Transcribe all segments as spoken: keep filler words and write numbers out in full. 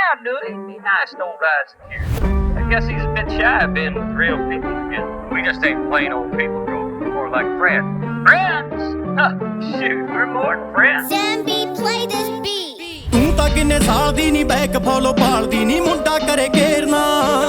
around, dude. He'd be nice to old Isaac. I guess he's a bit shy of being with real people again. We just ain't plain old people, bro. We're more like friends. Friends? Huh, shoot, we're more than friends. Zambi, play this beat. ਤੂੰ ਤਾਂ ਕਿੰਨੇ ਸਾਲ ਦੀ ਨਹੀਂ back follow ਪਾਲਦੀ ਨਹੀਂ ਮੁੰਡਾ ਕਰੇ ਘੇਰਨਾ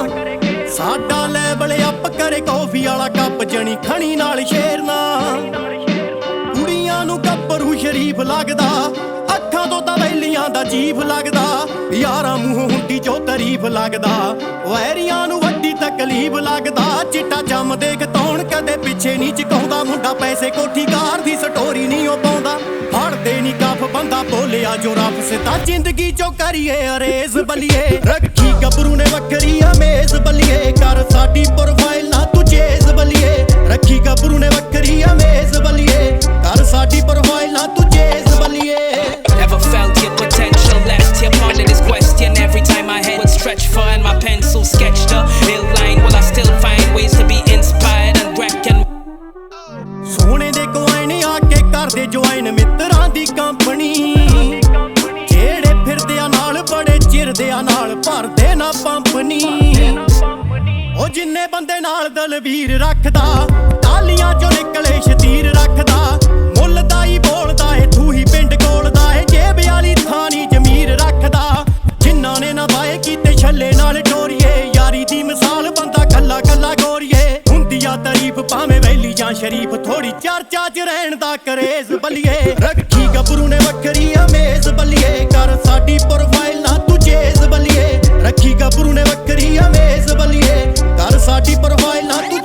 ਸਾਡਾ ਲੈਵਲ ਅਪ ਕਰੇ ਕੌਫੀ ਵਾਲਾ ਕੱਪ ਜਣੀ ਖਣੀ ਨਾਲ ਸ਼ੇਰਨਾ ਕੁੜੀਆਂ ਨੂੰ ਗੱਭਰੂ ਸ਼ਰੀਫ ਲੱਗਦਾ ਅੱਖਾਂ ਤੋਂ ਤਾਂ ਵੈਲੀਆਂ ਦਾ ਜੀਫ ਲੱਗਦਾ ਯਾਰਾਂ ਮੂੰਹੋਂ ਹੁੰਦੀ ਜੋ ਤਾਰੀਫ ਲੱਗਦਾ ਵੈਰੀਆਂ ਨੂੰ ਵੱਡੀ ਤਕਲੀਫ ਲੱਗਦਾ ਚਿੱਟਾ ਜੰਮ ਦੇਖ ਤੌਣ ਕਦੇ ਪਿੱਛੇ ਨਹੀਂ ਝੁਕਾਉਂਦਾ ਮੁੰਡਾ ਪੈਸੇ ਕੋਠੀ ਕਾਰ ਦੀ ਸਟੋਰੀ ਨਹੀਂ ਉਹ ਪਾਉਂਦਾ ਫੜਦੇ ਨੀ ਕੱਫ ਬੰਦਾ ਬੋਲਿਆ ਜੋ ਰੱਬ ਸਿੱਧਾ ਜ਼ਿੰਦਗੀ ਚੋਂ ਕਰੀਏ ਅਰੇਜ਼ ਬਲੀਏ ਰੱਖੀ ਗੱਭਰੂ ਨੇ ਵੱਖਰੀ ਅਮੇਜ਼ ਬਲੀਏ ਕਰ ਸਾਡੀ ਪ੍ਰੋਫਾਈਲ ਨਾ ਤੂੰ ਚੇਜ਼ ਬਲੀਏ ਰੱਖੀ ਗੱਭਰੂ ਨੇ ਵੱਖਰੀ ਅਮੇਜ਼ ਬਲੀਏ ਕਰ ਸਾਡੀ ਪ੍ਰੋਫਾਈਲ ਨਾ ਤੂੰ ਚੇਜ਼ ਬਲੀਏ Never felt your potential, left here pondering this question every time my head would stretch far and my pencil sketched a ill line. Will I still find ways to be inspired and reckon? ਸੋਹਣੇ ਦੇ coin ਆ ਕੇ ਕਰਦੇ join ਮਿੱਤਰਾਂ ਦੀ company ਜਿਹੜੇ ਫਿਰਦਿਆਂ ਨਾਲ ਬੜੇ ਚਿਰਦਿਆਂ ਨਾਲ ਭਰਦੇ ਨਾ ਪੰਪਨੀ ਉਹ ਜਿੰਨੇ ਬੰਦੇ ਨਾਲ ਦਲਵੀਰ ਰੱਖਦਾ ਟਾਲੀਆਂ ਚੋਂ ਨਿਕਲੇ ਸ਼ਤੀਰ ਰੱਖਦਾ ਮੁੱਲ ਦਾ ਹੀ ਬੋਲਦਾ ਏ ਤੂੰ ਹੀ ਪਿੰਡ ਕੋਲਦਾ ਏ ਜੇਬ ਵਾਲੀ ਥਾਣੀ ਜ਼ਮੀਰ ਰੱਖਦਾ ਜਿਨ੍ਹਾਂ ਨੇ ਨਾ ਵਾਏ ਕੀਤੇ ਛੱਲੇ ਨਾਲ ਟੋਰੀਏ ਯਾਰੀ ਦੀ ਮਿਸਾਲ ਬੰਦਾ ਕੱਲਾ ਕੱਲਾ ਗੋਰੀਏ ਹੁੰਦੀ ਆ ਤਾਰੀਫ ਭਾਵੇਂ ਵੈਲੀ ਜਾਂ ਸ਼ਰੀਫ ਥੋੜੀ ਚਰਚਾ ਚ ਰਹਿਣ ਦਾ ਕਰੇਜ਼ ਬਲੀਏ ਰੱਖੀ ਗੱਭਰੂ ਨੇ ਵੱਖਰੀ ਅਮੇਜ਼ ਬਲੀਏ ਕਰ ਸਾਡੀ ਪ੍ਰੋਫਾਈਲ ਨਾ ਤੂੰ ਚੇਜ਼ ਬਲੀਏ ਰੱਖੀ ਗੱਭਰੂ ਨੇ ਵੱਖਰੀ ਅਮੇਜ਼ ਬਲੀਏ ਕਰ ਸਾਡੀ ਪ੍ਰੋਫਾਈਲ ਨਾ ਤੂੰ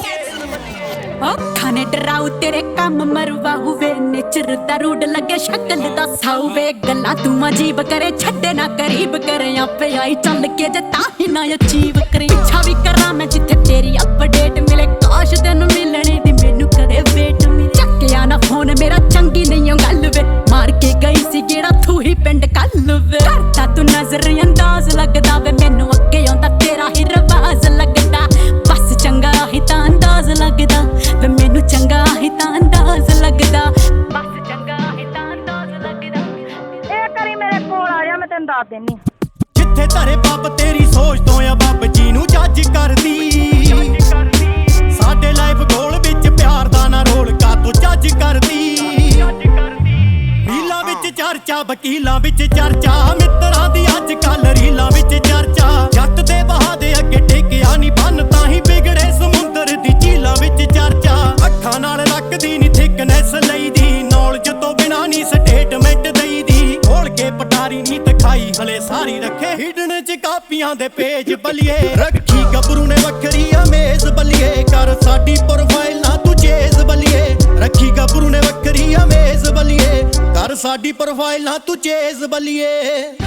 ਔਖਾ ਨੇ ਡਰਾਉ ਤੇਰੇ ਕੰਮ ਮਰਵਾ ਹੋਵੇ ਨੇਚਰ ਦਾ ਰੂਡ ਲੱਗੇ ਸ਼ਕਲ ਦਾ ਸਾਉਵੇ ਗੱਲਾਂ ਤੂੰ ਅਜੀਬ ਕਰੇ ਛੱਡੇ ਨਾ ਕਰੀਬ ਕਰੇ ਆਪੇ ਆਈ ਚੱਲ ਕੇ ਜੇ ਤਾਂ ਹੀ ਨਾ ਅਚੀਵ ਕਰੇ ਇੱਛਾ ਵੀ ਕਰਾਂ ਮੈਂ ਜਿੱਥੇ ਤੇਰੀ ਅਪਡੇਟ ਮਿਲੇ ਕਾਸ਼ ਤੈਨੂੰ ਮਿਲਣੇ ਦੀ ਮੈਨੂੰ ਕਦੇ ਵੇਟ ਮਿਲੇ ਚੱਕਿਆ ਨਾ ਫੋਨ ਮੇਰਾ ਚੰਗੀ ਨਹੀਂ ਓ ਗੱਲ ਵੇ ਮਾਰ ਕੇ ਗਈ ਸੀ ਜਿਹੜਾ ਤੂੰ ਹੀ ਪਿੰਡ ਕੱਲ ਵੇ ਕਰਦਾ ਤੂੰ ਨਜ਼ਰ ਅੰਦਾਜ਼ ਲੱਗਦਾ ਵੇ ਮੈਨੂੰ ਅੱਗੇ ਆਉਂਦਾ ਤੇਰਾ ਹੀ ਰਵਾਜ਼ ਲੱਗਦਾ ਬਸ ਚੰਗਾ ਹੀ ਤਾਂ ਅੰਦਾਜ਼ ਲੱਗਦਾ ਵੇ ਮੈਨੂੰ ਚੰਗਾ ਹੀ ਤਾਂ ਅੰਦਾਜ਼ ਲੱਗਦਾ ਬਸ ਚੰਗਾ ਹੀ ਤਾਂ ਅੰਦਾਜ਼ ਲੱਗਦਾ ਇਹ ਕਰੀ ਮੇਰੇ ਕੋਲ ਆ ਜਾ ਮੈਂ ਤੈਨੂੰ ਦੱਸ ਦੇਣੀ ਜਿੱਥੇ ਧਰੇ ਬੱਬ ਤੇਰੀ ਸੋਚ ਤੋਂ ਆ ਬੱਬ ਜੀ ਨੂੰ ਜੱਜ ਕਰਦੀ ਸਾਡੇ ਲਾਈਫ ਗੋਲ ਵਿੱਚ ਪਿਆਰ ਦਾ ਨਾ ਰੋਲ ਕਾ ਤੂੰ ਜੱਜ ਕਰਦੀ ਰੀਲਾਂ ਵਿੱਚ ਚਰਚਾ ਵਕੀਲਾਂ ਵਿੱਚ ਚਰਚਾ ਮਿੱਤਰਾਂ ਦੀ ਅੱਜ ਕੱਲ ਰੀਲਾਂ ਵਿੱਚ ਚਰਚਾ ਜੱਟ ਦੇ ਵਹਾ ਦੇ ਅੱਗੇ ਟੇਕਿਆ ਨਹੀਂ ਬੰਨ ਤਾਂ ਹੀ ਵਿਗੜੇ ਸਮੁੰਦਰ ਦੀ ਝੀਲਾਂ ਵਿੱਚ ਚਰਚਾ ਅੱਖਾਂ ਨਾਲ ਰੱਖਦੀ ਨਹੀਂ ਥਿਕਨੈਸ ਲਈ ਦੀ ਨੌਲੇਜ ਤੋਂ ਬਿਨਾ ਨਹੀਂ ਸਟੇਟਮੈਂਟ ਦਈ ਦੀ ਖੋਲ ਕੇ ਪਟਾਰੀ ਨਹੀਂ ਦਿਖਾਈ ਹਲੇ ਸਾਰੀ ਰੱਖੇ ਹਿਡਨ ਚ ਕਾਪੀਆਂ ਦੇ ਪੇਜ ਬਲੀਏ ਰੱਖੀ ਗੱਭਰੂ ਨੇ ਵੱਖਰੀ ਅਮੇਜ਼ ਬਲੀਏ ਕਰ ਸਾਡੀ ਪ੍ਰੋਫਾਈਲ ਨਾ ਤੂੰ ਚੇਜ਼ ਬਲੀਏ ਰੱਖੀ ਗੱਭਰੂ ਨੇ ਵੱਖਰੀ ਅਮੇਜ਼ ਬਲੀਏ ਕਰ ਸਾਡੀ ਪ੍ਰੋਫਾਈਲ ਨਾ ਤੂੰ ਚੇਜ਼ ਬਲੀਏ